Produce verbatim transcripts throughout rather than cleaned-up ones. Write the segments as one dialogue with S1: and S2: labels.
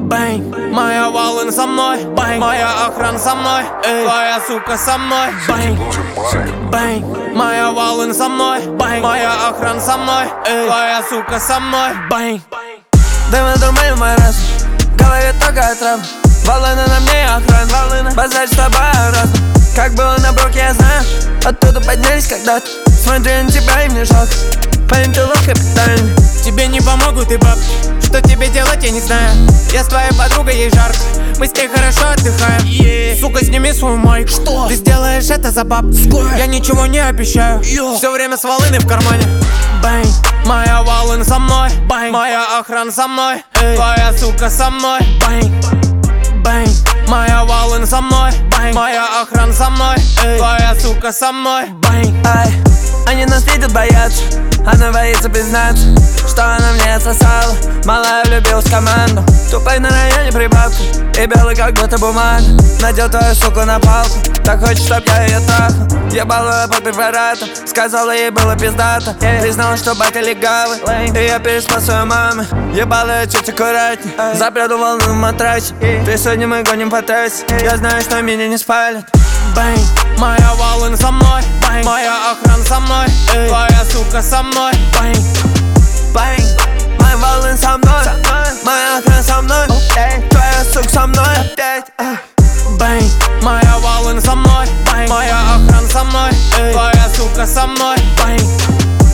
S1: Бэнг, моя волна со мной, бэнг, моя охрана со мной, эй, твоя сука со мной, бэнг, бэнг, моя волна со мной, бэнг, моя охрана со мной, эй, твоя сука со мной, бэнг.
S2: Да мы думаем мой раз, говорит только отрав. Волны на мне охрана, волны, базарь с тобой разом. Как было на броке, я знаю, оттуда поднялись когда-то. Смотри на тебя и мне жалко, парень, ты лох капитальный.
S1: Тебе не помогут и бабки, что тебе делать, я не знаю. Я с твоей подругой, ей жарко, мы с ней хорошо отдыхаем, yeah. Сука, сними свою майку, что? Ты сделаешь это за бабки. Я ничего не обещаю, Yo. Все время с волыны в кармане. Бэнг, моя волна со мной, бэнг, моя охрана со мной, эй, твоя сука со мной, бэнг, бэнг, моя волна со мной, бэнг, моя охрана со мной, эй, твоя сука со мной, бэнг.
S2: Ай, они нас видят, боятся, она боится признаться, что она мне отсосала. Малая влюбилась в команду, тупой на районе прибавка и белый как будто бумага. Надел твою суку на палку, так хочет, чтоб я ее трахал. Ебал ее под препаратом, сказала ей было пиздато. Признала, что батя легавый, и я переспал свою маму. Ебал ее чуть аккуратней, запрятал волну на матрасе. Ты сегодня мы гоним по трассе, я знаю, что меня не спалят.
S1: Бэнг, моя волна со мной, бэнг, моя охрана со мной, эй, твоя сука со мной, бэнг,
S2: бэнг, моя волна со мной, моя охрана со мной, твоя сука со мной опять.
S1: Бэнг, моя волна со мной, бэнг, моя охрана со мной, эй, твоя сука со мной, бэнг,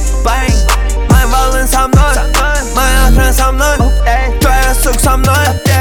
S2: бэнг, моя волна со мной, моя охрана со мной, твоя сука со мной.